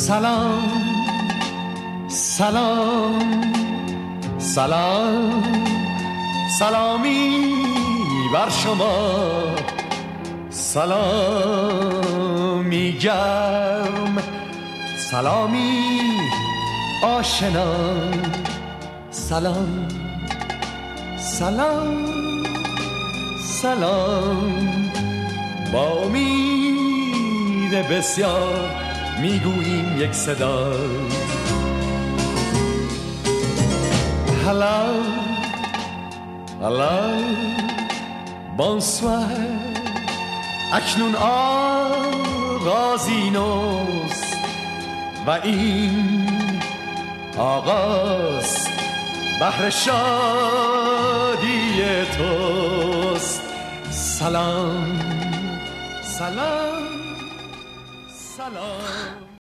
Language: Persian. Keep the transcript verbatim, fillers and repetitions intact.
سلام سلام سلام سلامی بر شما، سلامی گرم، سلامی آشنا، سلام سلام سلام. با امید بسیار میگوییم یک صدا. هلا هلا بونسوار، اکنون آغازی نوست و این آغاز بهر شادی توست. سلام سلام سلام.